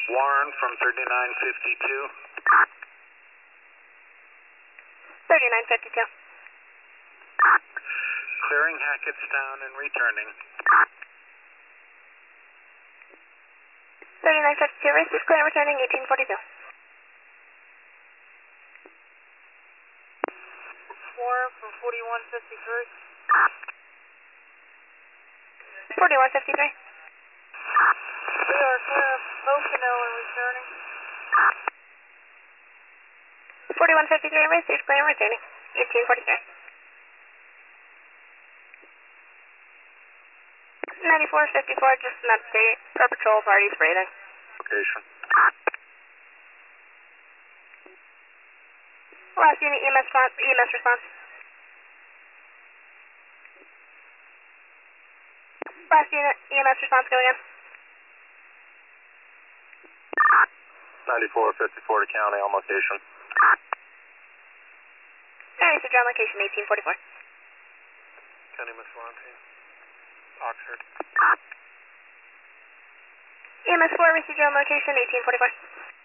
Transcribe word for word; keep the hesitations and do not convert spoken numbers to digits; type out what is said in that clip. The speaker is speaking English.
Warren from thirty-nine fifty-two. thirty-nine fifty-two. Clearing Hackettstown and returning. thirty-nine fifty-two, receive clear returning eighteen forty-two. Warren from forty-one fifty-three. forty-one fifty-three. We are clear of Pocono and returning. forty-one fifty-three, receive clear returning eighteen forty-three. ninety-four fifty-four, just an update. Pro Patrol party's rating. Location. Last unit E M S response. E M S response. Last unit E M S response, go again. ninety-four fifty-four to county on location. County Cedar on location eighteen forty-four. County Messalante. Oxford. E M S four, receive on location eighteen forty-four.